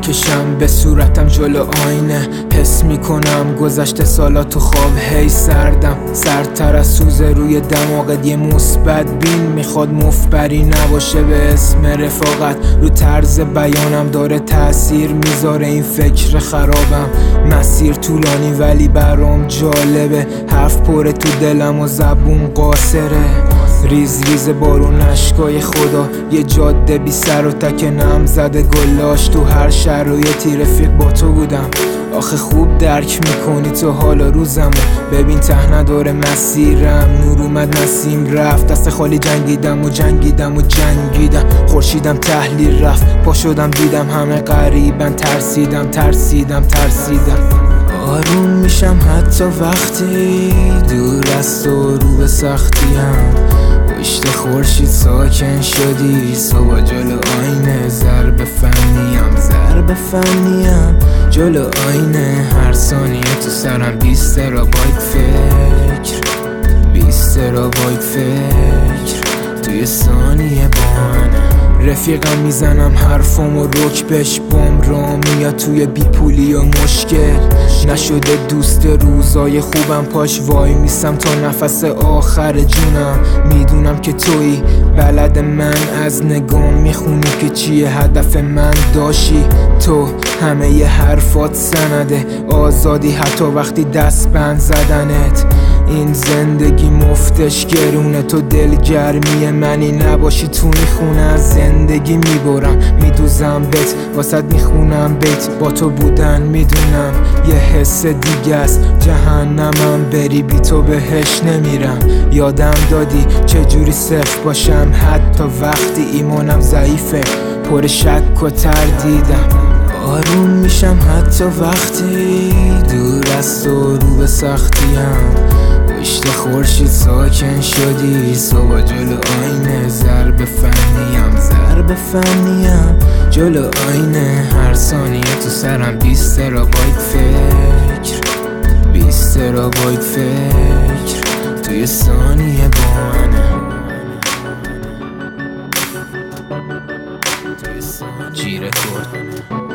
میکشم به صورتم جلو آینه، حس میکنم گذشته سالا تو خواب هی سردم، سردتر از سوز روی دماغت. یه مثبت بین میخواد مفبری نباشه به اسم رفاقت، رو طرز بیانم داره تأثیر میذاره این فکر خرابم. مسیر طولانی ولی برام جالبه، حرف پره تو دلم و زبون قاصره. ریز ریز بارون اشکای خدا، یه جاده بی سر و تک نم زده گلاش. تو هر شرایطی رفیق با تو بودم، آخه خوب درک میکنی تو حالا روزمو. ببین ته نداره مسیرم، نور اومد نسیم رفت، دست خالی جنگیدم و جنگیدم و جنگیدم. خورشیدم تحلیل رفت، پا شدم دیدم همه غریبن، ترسیدم ترسیدم ترسیدم. آروم میشم حتی وقتی دور از تو رو به سختیم، پشت خورشید ساکن شدی. صبح جلو آینه ضرب فنیم جلو آینه. هر ثانیه تو سرم 20 ترابایت فکر، 20 ترابایت فکر توی ثانیه با منه. رفیقم میزنم حرفم و رکبش بام را میاد توی بیپولی و مشکل. نشده دوست روزای خوبم، پاش وای میسم تا نفس آخر جونم. میدونم که تویی بلد من، از نگام میخونی که چیه هدف من. داشی تو همه ی حرفات سنده، آزادی حتی وقتی دست بند زدنت. این زندگی مفتش گرونه، تو دلگرمی منی نباشی تو این خونه. از زندگی میبرم میدوزم بهت، واسد میخونم بیت. با تو بودن میدونم یه حس دیگه است، جهنمم بری بی تو بهش نمیرم. یادم دادی چجوری صفر باشم حتی وقتی ایمانم ضعیفه، پر شک و تردیدم. آروم میشم حتی وقتی دور از تو رو به سختیم، پشت خورشید ساکن شدی. صبح جلو آینه ضرب فنیم جلو آینه. هر ثانیه تو سرم 20 ترابایت فکر، 20 ترابایت فکر توی ثانیه با منه. جیره خورد